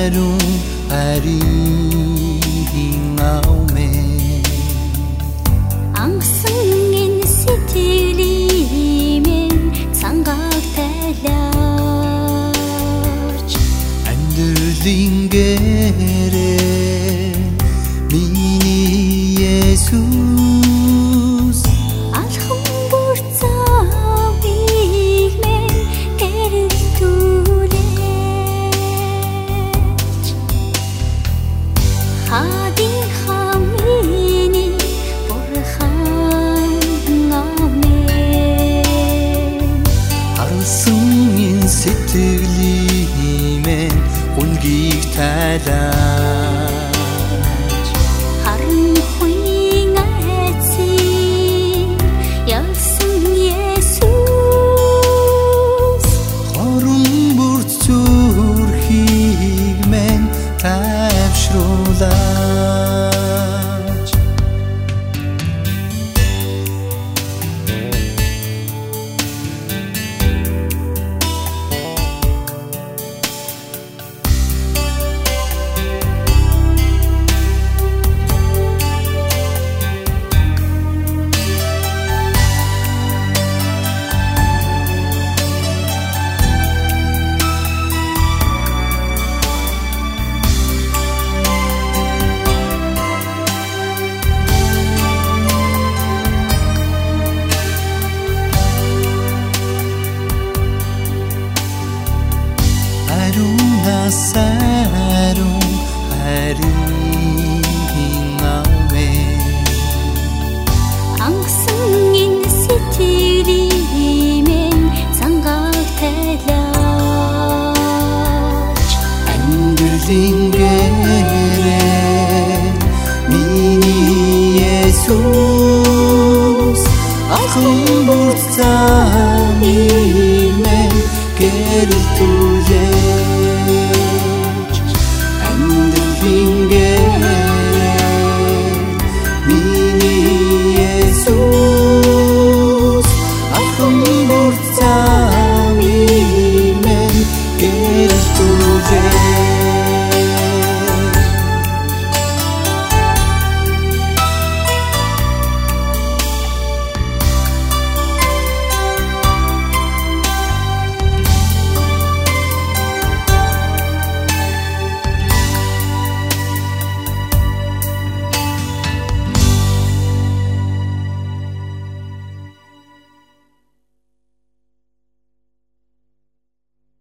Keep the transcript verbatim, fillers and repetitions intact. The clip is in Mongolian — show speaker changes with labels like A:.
A: сайрун харийн аумэн
B: ангасан энэ сэтгэлимэн цангааг тайлаарч
A: амьдралын гэрээ миний Есүс
B: алхам бүр цаавыг мэн гэрэлтүүлээч хадин хамини бурхан амэн
A: харсан энэ сэтгэлимэн үнгийг тайлаач
B: харанхуйн айцыг ялсан Есүс
A: хорон бүрт зүрхийг мэн тайвшруулаач сайрун харийн аумэн
B: ангасан энэ сэтгэлимэн цангааг тайлаач
A: амьдралын гэрээ миний Есүс алхам бүр цаавыг мэн гэрэлтүүлээч